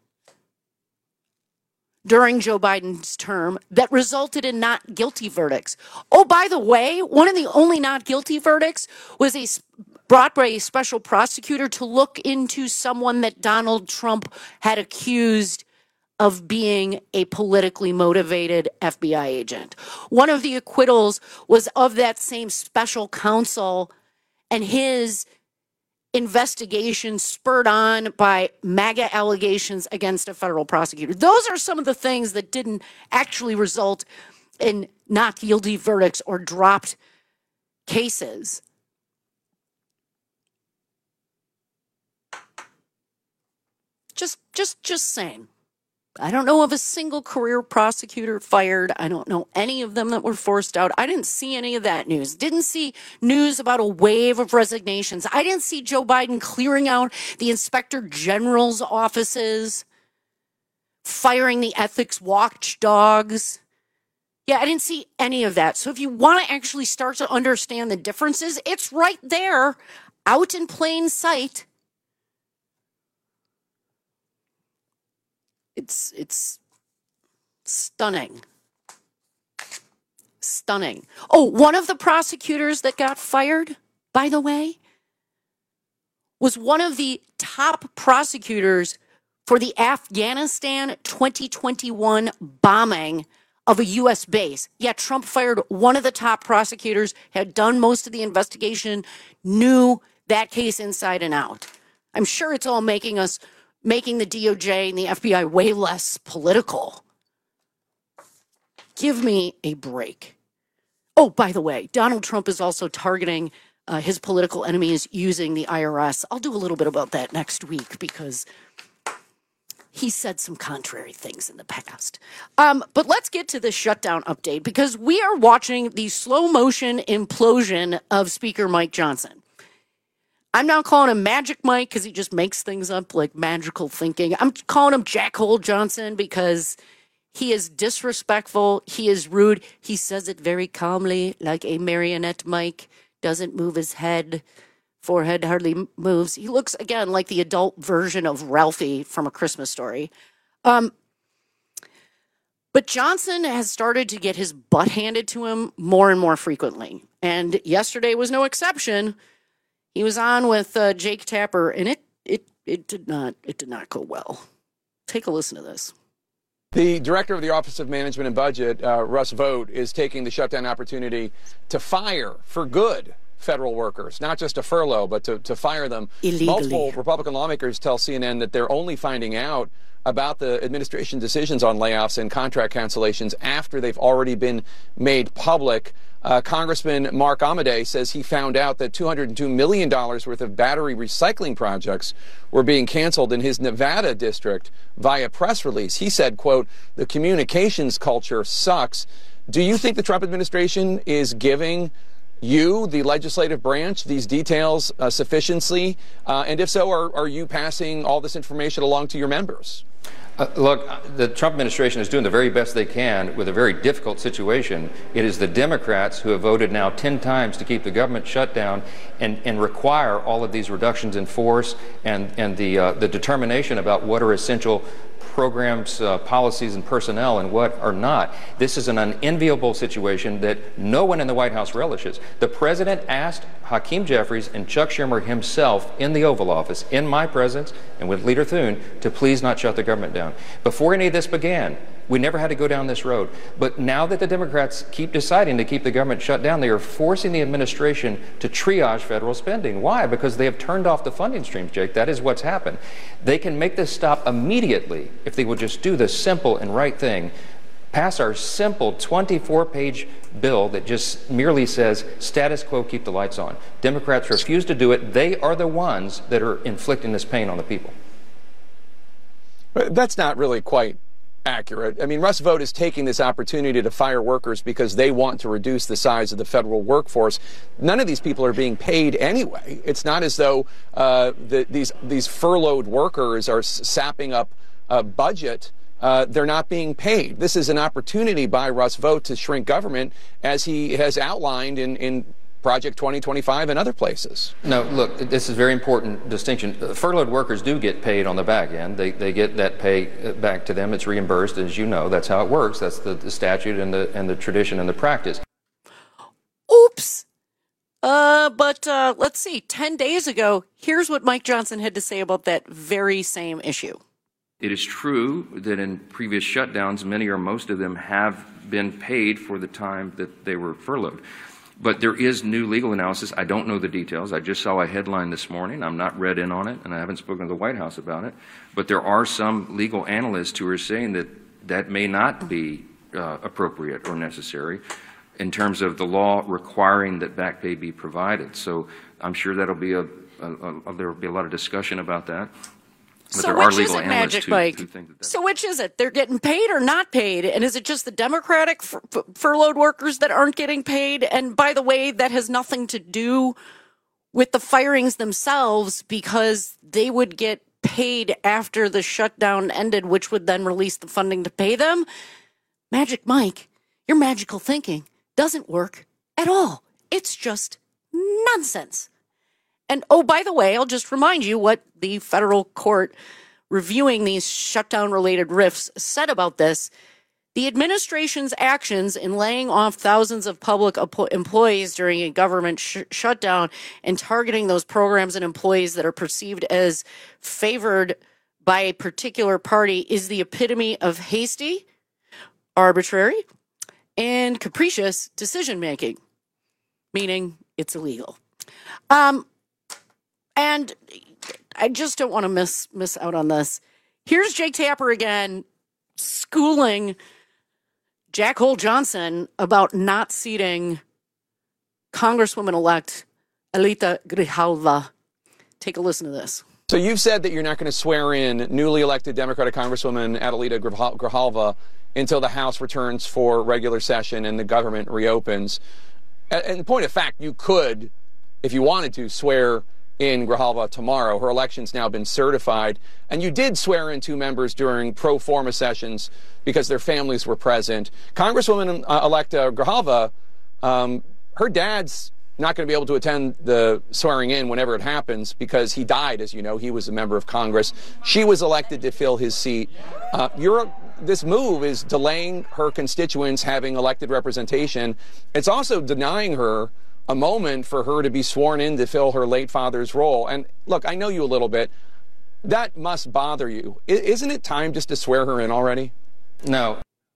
during Joe Biden's term that resulted in not guilty verdicts. Oh, by the way, one of the only not guilty verdicts was a brought by a special prosecutor to look into someone that Donald Trump had accused of being a politically motivated F B I agent. One of the acquittals was of that same special counsel and his investigation spurred on by MAGA allegations against a federal prosecutor. Those are some of the things that didn't actually result in not guilty verdicts or dropped cases. Just, just, just saying. I don't know of a single career prosecutor fired. I don't know any of them that were forced out. I didn't see any of that news. Didn't see news about a wave of resignations. I didn't see Joe Biden clearing out the inspector general's offices, firing the ethics watchdogs. Yeah, I didn't see any of that. So if you want to actually start to understand the differences, it's right there, out in plain sight. It's it's stunning. Stunning. Oh, one of the prosecutors that got fired, by the way, was one of the top prosecutors for the Afghanistan twenty twenty-one bombing of a U S base. Yeah, Trump fired one of the top prosecutors, had done most of the investigation, knew that case inside and out. I'm sure it's all making us making the D O J and the F B I way less political. Give me a break. Oh, by the way, Donald Trump is also targeting uh, his political enemies using the I R S. I'll do a little bit about that next week because he said some contrary things in the past. Um, but let's get to the shutdown update because we are watching the slow motion implosion of Speaker Mike Johnson. I'm not calling him Magic Mike because he just makes things up like magical thinking. I'm calling him Jackhole Johnson because he is disrespectful. He is rude. He says it very calmly like a marionette Mike. Doesn't move his head. Forehead hardly moves. He looks, again, like the adult version of Ralphie from A Christmas Story. Um, but Johnson has started to get his butt handed to him more and more frequently. And yesterday was no exception. He was on with uh, Jake Tapper, and it it it did not it did not go well. Take a listen to this. The director of the Office of Management and Budget, uh, Russ Vought, is taking the shutdown opportunity to fire for good federal workers, not just a furlough, but to, to fire them. Illegally. Multiple Republican lawmakers tell C N N that they're only finding out about the administration decisions on layoffs and contract cancellations after they've already been made public. Uh, Congressman Mark Amodei says he found out that two hundred two million dollars worth of battery recycling projects were being canceled in his Nevada district via press release. He said, quote, "The communications culture sucks." Do you think the Trump administration is giving you, the legislative branch, these details uh, sufficiently? Uh, and if so, are, are you passing all this information along to your members? Uh, look, the Trump administration is doing the very best they can with a very difficult situation. It is the Democrats who have voted now ten times to keep the government shut down and, and require all of these reductions in force and, and the, uh, the determination about what are essential programs, uh, policies, and personnel and what are not. This is an unenviable situation that no one in the White House relishes. The president asked Hakeem Jeffries and Chuck Schumer himself in the Oval Office, in my presence and with Leader Thune, to please not shut the government down. Before any of this began, we never had to go down this road. But now that the Democrats keep deciding to keep the government shut down, they are forcing the administration to triage federal spending. Why? Because they have turned off the funding streams, Jake. That is what's happened. They can make this stop immediately if they will just do the simple and right thing. Pass our simple twenty-four page bill that just merely says status quo, keep the lights on. Democrats refuse to do it. They are the ones that are inflicting this pain on the people. But that's not really quite accurate. I mean, Russ Vought is taking this opportunity to fire workers because they want to reduce the size of the federal workforce. None of these people are being paid anyway. It's not as though uh, the, these these furloughed workers are sapping up a budget. Uh, they're not being paid. This is an opportunity by Russ Vought to shrink government, as he has outlined in, in Project twenty twenty-five and other places. No, look, this is a very important distinction. Furloughed workers do get paid on the back end. They, they get that pay back to them. It's reimbursed, as you know. That's how it works. That's the, the statute and the, and the tradition and the practice. Oops. Uh, but uh, let's see. Ten days ago, here's what Mike Johnson had to say about that very same issue. It is true that in previous shutdowns, many or most of them have been paid for the time that they were furloughed. But there is new legal analysis. I don't know the details. I just saw a headline this morning. I'm not read in on it, and I haven't spoken to the White House about it. But there are some legal analysts who are saying that that may not be uh, appropriate or necessary in terms of the law requiring that back pay be provided. So I'm sure that'll be a, a, a there will be a lot of discussion about that. But so there which are legal is it, analysts Magic who, Mike? who think that that So which is it? They're getting paid or not paid? And is it just the Democratic fur- furloughed workers that aren't getting paid? And by the way, that has nothing to do with the firings themselves, because they would get paid after the shutdown ended, which would then release the funding to pay them. Magic Mike, your magical thinking doesn't work at all. It's just nonsense. And, oh, by the way, I'll just remind you what the federal court reviewing these shutdown-related rifts said about this. The administration's actions in laying off thousands of public employees during a government sh- shutdown and targeting those programs and employees that are perceived as favored by a particular party is the epitome of hasty, arbitrary, and capricious decision-making, meaning it's illegal. Um... And I just don't want to miss miss out on this. Here's Jake Tapper again schooling Jack Hole Johnson about not seating Congresswoman-elect Adelita Grijalva. Take a listen to this. So you've said that you're not going to swear in newly elected Democratic Congresswoman Adelita Grijalva until the House returns for regular session and the government reopens. And in point of fact, you could, if you wanted to, swear in Grijalva tomorrow. Her election's now been certified. And you did swear in two members during pro forma sessions because their families were present. Congresswoman-elect uh, Grijalva, um, her dad's not going to be able to attend the swearing in whenever it happens because he died, as you know. He was a member of Congress. She was elected to fill his seat. Uh, you're, this move is delaying her constituents having elected representation. It's also denying her a moment for her to be sworn in to fill her late father's role. And look, I know you a little bit. That must bother you. I- isn't it time just to swear her in already? No.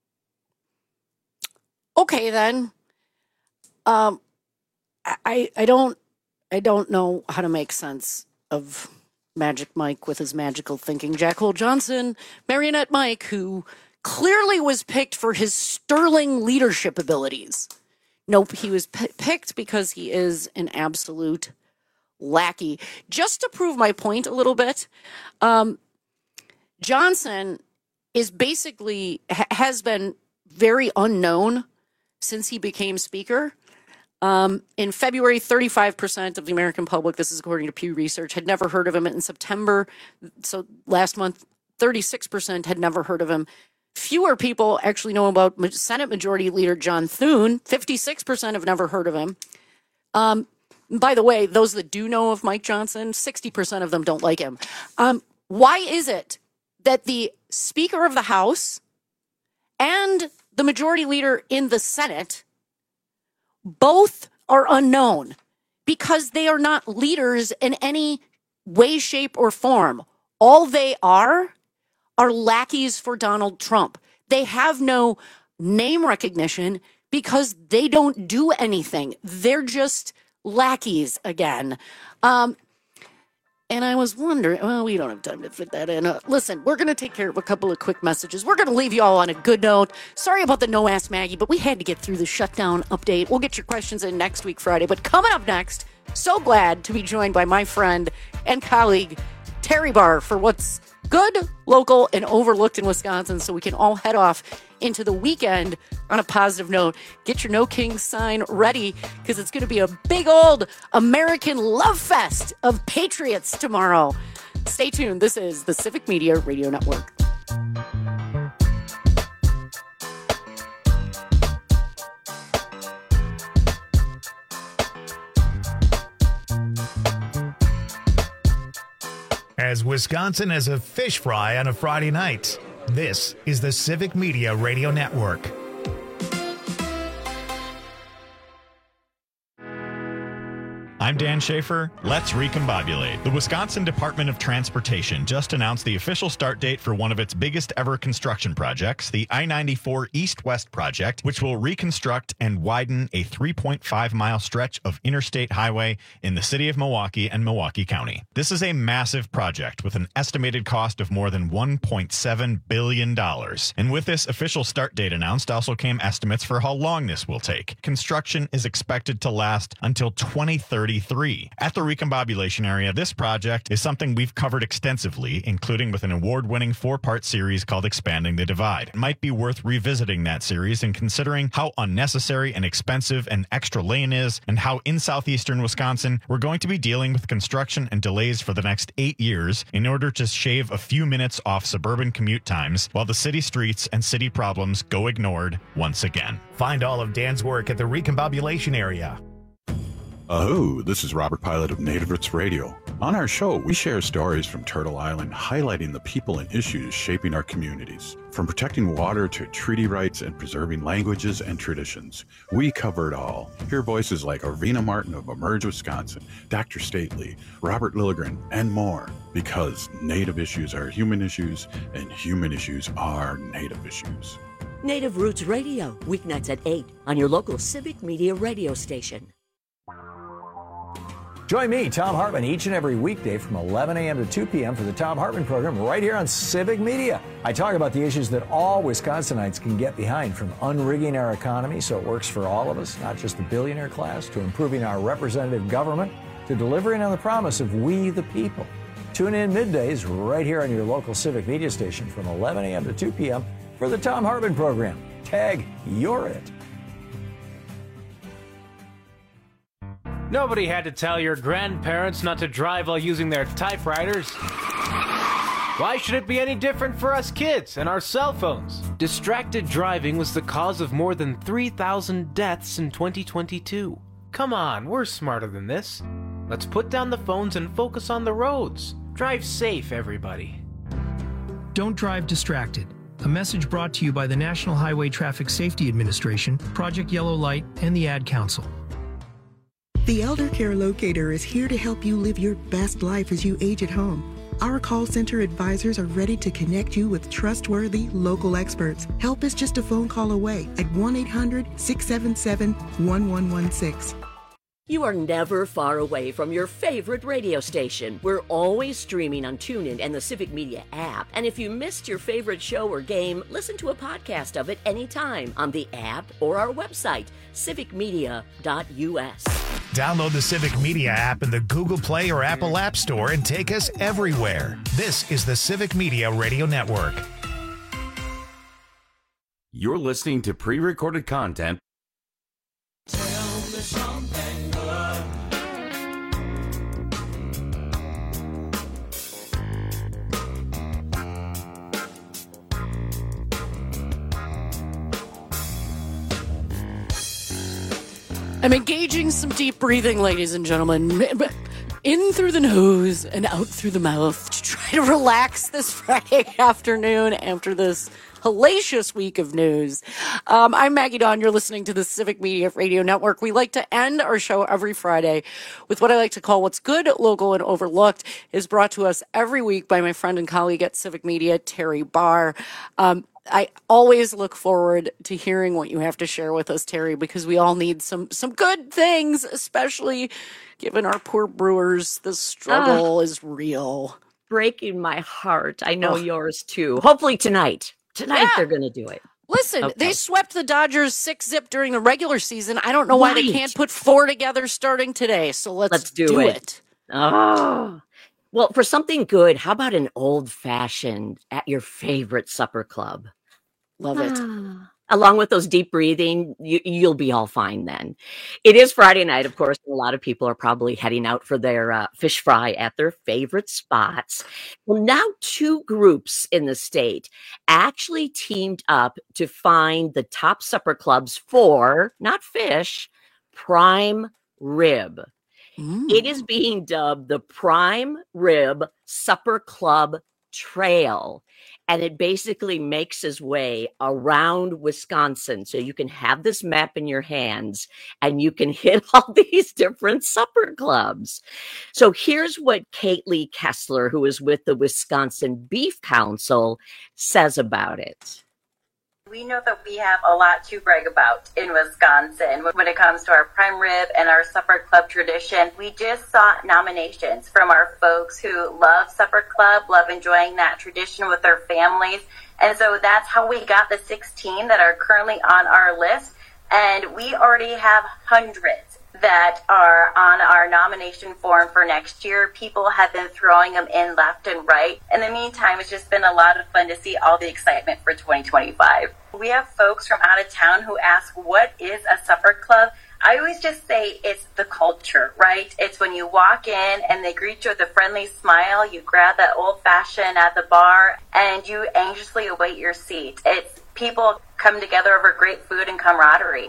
Okay, then. Um, I I don't I don't know how to make sense of Magic Mike with his magical thinking. Jack Hole Johnson, Marionette Mike, who clearly was picked for his sterling leadership abilities. Nope, he was p- picked because he is an absolute lackey. Just to prove my point a little bit, um, Johnson is basically, ha- has been very unknown since he became Speaker. Um, in February, thirty-five percent of the American public, this is according to Pew Research, had never heard of him. In September, so last month, thirty-six percent had never heard of him. Fewer people actually know about Senate Majority Leader John Thune. fifty-six percent have never heard of him. Um, by the way, those that do know of Mike Johnson, sixty percent of them don't like him. Um, why is it that the Speaker of the House and the Majority Leader in the Senate both are unknown? Because they are not leaders in any way, shape, or form. All they are are lackeys for Donald Trump. They have no name recognition because they don't do anything. They're just lackeys again. Um, and I was wondering, well, we don't have time to fit that in. Uh, listen, we're going to take care of a couple of quick messages. We're going to leave you all on a good note. Sorry about the No Ask Maggie, but we had to get through the shutdown update. We'll get your questions in next week, Friday. But coming up next, so glad to be joined by my friend and colleague, Terry Barr, for what's good, local, and overlooked in Wisconsin, so we can all head off into the weekend on a positive note. Get your No Kings sign ready, because it's going to be a big old American love fest of patriots tomorrow. Stay tuned. This is the Civic Media Radio Network. As Wisconsin as a fish fry on a Friday night, this is the Civic Media Radio Network. I'm Dan Schaefer. Let's recombobulate. The Wisconsin Department of Transportation just announced the official start date for one of its biggest ever construction projects, the I ninety-four East-West project, which will reconstruct and widen a three point five mile stretch of interstate highway in the city of Milwaukee and Milwaukee County. This is a massive project with an estimated cost of more than one point seven billion dollars. And with this official start date announced also came estimates for how long this will take. Construction is expected to last until twenty thirty-three. At the Recombobulation area, this project is something we've covered extensively, including with an award-winning four-part series called Expanding the Divide. It might be worth revisiting that series and considering how unnecessary and expensive an extra lane is, and how in southeastern Wisconsin we're going to be dealing with construction and delays for the next eight years in order to shave a few minutes off suburban commute times while the city streets and city problems go ignored once again. Find all of Dan's work at the Recombobulation area. Oh, this is Robert Pilot of Native Roots Radio. On our show, we share stories from Turtle Island highlighting the people and issues shaping our communities. From protecting water to treaty rights and preserving languages and traditions, we cover it all. Hear voices like Arvina Martin of Emerge Wisconsin, Doctor Stately, Robert Lilligren, and more. Because Native issues are human issues, and human issues are Native issues. Native Roots Radio, weeknights at eight on your local Civic Media radio station. Join me, Tom Hartman, each and every weekday from eleven a.m. to two p.m. for the Tom Hartman program right here on Civic Media. I talk about the issues that all Wisconsinites can get behind, from unrigging our economy so it works for all of us, not just the billionaire class, to improving our representative government, to delivering on the promise of we the people. Tune in middays right here on your local Civic Media station from eleven a.m. to two p.m. for the Tom Hartman program. Tag, you're it. Nobody had to tell your grandparents not to drive while using their typewriters. Why should it be any different for us kids and our cell phones? Distracted driving was the cause of more than three thousand deaths in twenty twenty-two. Come on, we're smarter than this. Let's put down the phones and focus on the roads. Drive safe, everybody. Don't drive distracted. A message brought to you by the National Highway Traffic Safety Administration, Project Yellow Light, and the Ad Council. The Elder Care Locator is here to help you live your best life as you age at home. Our call center advisors are ready to connect you with trustworthy local experts. Help is just a phone call away at one eight hundred, six seven seven, one one one six. You are never far away from your favorite radio station. We're always streaming on TuneIn and the Civic Media app. And if you missed your favorite show or game, listen to a podcast of it anytime on the app or our website, civic media dot u s. Download the Civic Media app in the Google Play or Apple App Store and take us everywhere. This is the Civic Media Radio Network. You're listening to pre-recorded content. Tell me something good. I'm engaging some deep breathing, ladies and gentlemen. In through the nose and out through the mouth to try to relax this Friday afternoon after this hellacious week of news. Um, I'm Maggie Dawn. You're listening to the Civic Media Radio Network. We like to end our show every Friday with what I like to call What's Good, Local, and Overlooked. Is brought to us every week by my friend and colleague at Civic Media, Terry Barr. Um, I always look forward to hearing what you have to share with us, Terry, because we all need some some good things, especially given our poor Brewers. The struggle uh, is real. Breaking my heart. I know oh. yours too. Hopefully tonight. Tonight yeah. they're going to do it. Listen, okay. They swept the Dodgers six zip during the regular season. I don't know right. why they can't put four together starting today. So let's, let's do, do it. it. Oh. Well, for something good, how about an old fashioned at your favorite supper club? Love it. Ah. Along with those deep breathing, you, you'll be all fine then. It is Friday night, of course. And a lot of people are probably heading out for their uh, fish fry at their favorite spots. Well, now two groups in the state actually teamed up to find the top supper clubs for, not fish, prime rib. Mm. It is being dubbed the Prime Rib Supper Club Trail. and it basically makes its way around Wisconsin. So you can have this map in your hands and you can hit all these different supper clubs. So here's what Kate Lee Kessler, who is with the Wisconsin Beef Council, says about it. We know that we have a lot to brag about in Wisconsin when it comes to our prime rib and our supper club tradition. We just saw nominations from our folks who love supper club, love enjoying that tradition with their families. And so that's how we got the sixteen that are currently on our list. And we already have hundreds that are on our nomination form for next year. People have been throwing them in left and right. In the meantime, it's just been a lot of fun to see all the excitement for twenty twenty-five. We have folks from out of town who ask, what is a supper club? I always just say it's the culture, right? It's when you walk in and they greet you with a friendly smile, you grab that old fashioned at the bar, and you anxiously await your seat. It's people come together over great food and camaraderie.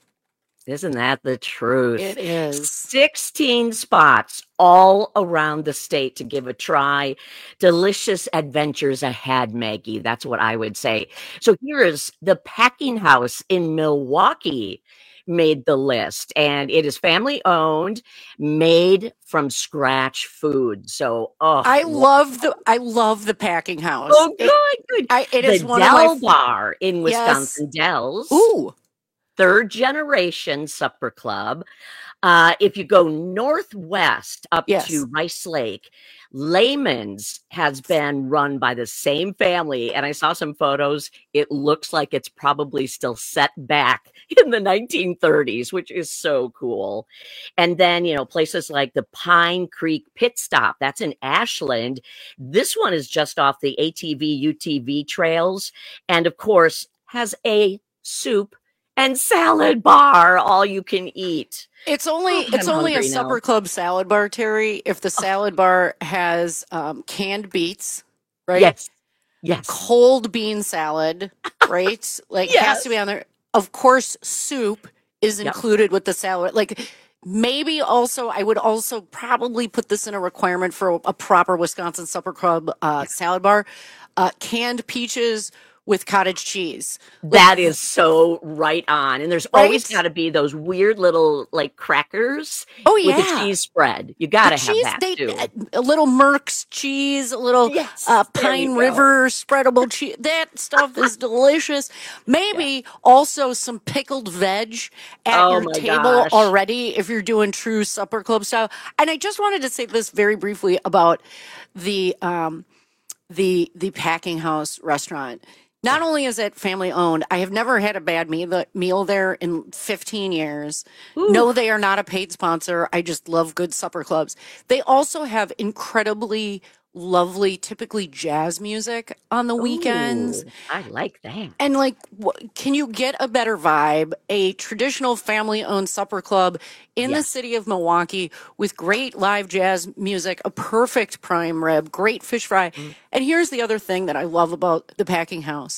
Isn't that the truth? It is. sixteen spots all around the state to give a try. Delicious adventures ahead, Maggie. That's what I would say. So here is the Packing House in Milwaukee made the list, and it is family owned, made from scratch food. So, oh, I love the I love the Packing House. Oh, good, it, good. I, it the is one Del of my Bar in Wisconsin yes. Dells. Ooh. Third generation supper club. Uh, if you go northwest up yes. to Rice Lake, Layman's has been run by the same family. And I saw some photos. It looks like it's probably still set back in the nineteen thirties, which is so cool. And then, you know, places like the Pine Creek Pit Stop, that's in Ashland. This one is just off the A T V U T V trails. And of course, has a soup and salad bar, all you can eat. It's only oh, it's I'm only a now. supper club salad bar, Terry, if the salad oh. bar has um, canned beets, right? Yes. Yes. Cold bean salad, right? Like yes. has to be on there. Of course, soup is Yep. included with the salad. Like maybe also, I would also probably put this in a requirement for a proper Wisconsin supper club uh, yeah. salad bar. Uh, canned peaches with cottage cheese. That is so right on. And there's Right? always got to be those weird little like crackers Oh, with the yeah. cheese spread. You got to The have cheese, that they, too. A little Merck's cheese, a little Yes, uh, there Pine we go. River spreadable cheese. That stuff is delicious. Maybe also some pickled veg at Oh your my table gosh. already if you're doing true supper club style. And I just wanted to say this very briefly about the um, the the Packing House restaurant. Not only is it family owned, I have never had a bad meal, meal there in fifteen years. Ooh. No, they are not a paid sponsor. I just love good supper clubs. They also have incredibly lovely, typically jazz music on the weekends. Ooh, I like that. And like, wh- can you get a better vibe? A traditional family-owned supper club in the Yes. city of Milwaukee with great live jazz music, a perfect prime rib, great fish fry. Mm. And here's the other thing that I love about the Packing House.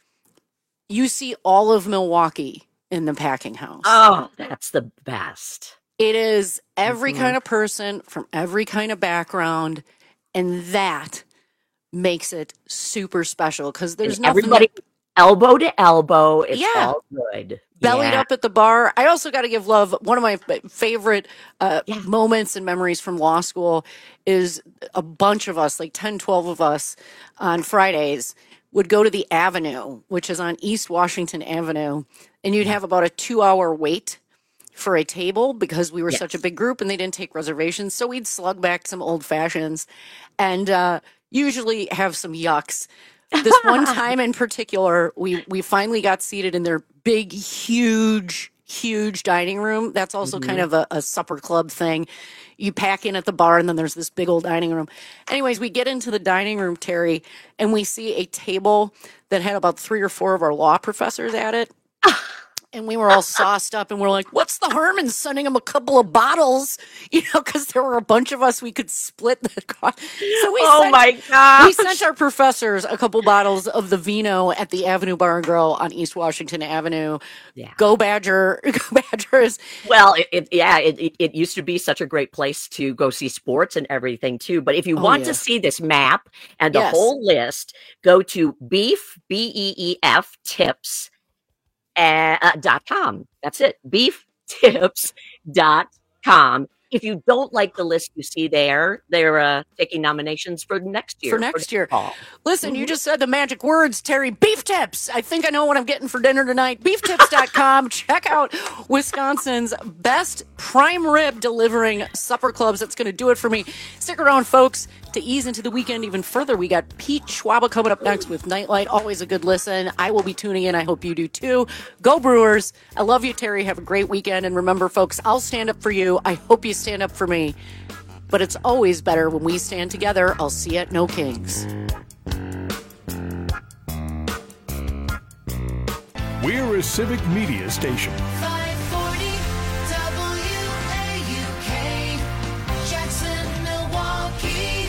You see all of Milwaukee in the Packing House. Oh, that's the best. It is every Mhm. kind of person from every kind of background. And that makes it super special because there's And nothing everybody elbow to elbow. It's Yeah. all good. bellied Yeah. up at the bar. I also got to give love. One of my f- favorite uh, moments and memories from law school is a bunch of us, like ten, twelve of us on Fridays would go to the Avenue, which is on East Washington Avenue. And you'd have about a two hour wait for a table because we were Yes. such a big group and they didn't take reservations. So we'd slug back some old fashions and uh, usually have some yucks. This one time in particular, we, we finally got seated in their big, huge, huge dining room. That's also Mhm. kind of a, a supper club thing. You pack in at the bar and then there's this big old dining room. Anyways, we get into the dining room, Terry, and we see a table that had about three or four of our law professors at it. and we were all sauced up, and we're like, what's the harm in sending them a couple of bottles? You know, because there were a bunch of us, we could split the cost. So we oh sent, my gosh. We sent our professors a couple bottles of the vino at the Avenue Bar and Grill on East Washington Avenue. Yeah. Go Badger, go Badgers. Well, it, it, yeah, it, it, it used to be such a great place to go see sports and everything too. But if you Oh, want yeah. to see this map and the Yes. whole list, go to beef, B E E F, tips, uh, uh, dot com. That's it, beef tips dot com. If you don't like the list you see there, they're uh, taking nominations for next year. For next year. fall. Listen, you just said the magic words, Terry. Beef tips. I think I know what I'm getting for dinner tonight. beef tips dot com. Check out Wisconsin's best prime rib delivering supper clubs. That's going to do it for me. Stick around, folks, to ease into the weekend even further. We got Pete Schwaba coming up next with Nightlight. Always a good listen. I will be tuning in. I hope you do too. Go Brewers. I love you, Terry. Have a great weekend. And remember, folks, I'll stand up for you. I hope you stand up for me. But it's always better when we stand together. I'll see you at No Kings. We're a civic media station. five forty W A U K, Jackson, Milwaukee.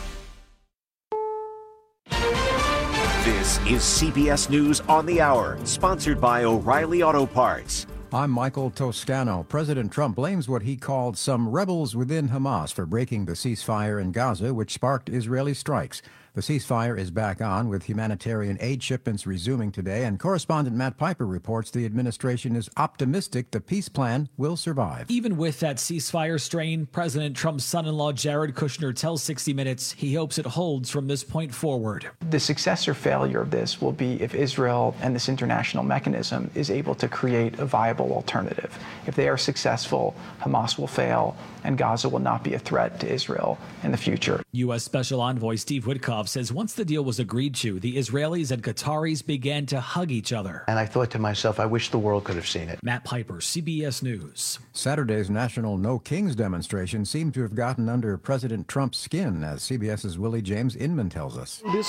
This is C B S News on the Hour, sponsored by O'Reilly Auto Parts. I'm Michael Toscano. President Trump blames what he called some rebels within Hamas for breaking the ceasefire in Gaza, which sparked Israeli strikes. The ceasefire is back on, with humanitarian aid shipments resuming today, and correspondent Matt Piper reports the administration is optimistic the peace plan will survive. Even with that ceasefire strain, President Trump's son-in-law Jared Kushner tells sixty minutes he hopes it holds from this point forward. The success or failure of this will be if Israel and this international mechanism is able to create a viable alternative. If they are successful, Hamas will fail, and Gaza will not be a threat to Israel in the future. U S. Special Envoy Steve Witkoff says once the deal was agreed to, the Israelis and Qataris began to hug each other. And I thought to myself, I wish the world could have seen it. Matt Piper, C B S News. Saturday's national No Kings demonstration seemed to have gotten under President Trump's skin, as CBS's Willie James Inman tells us.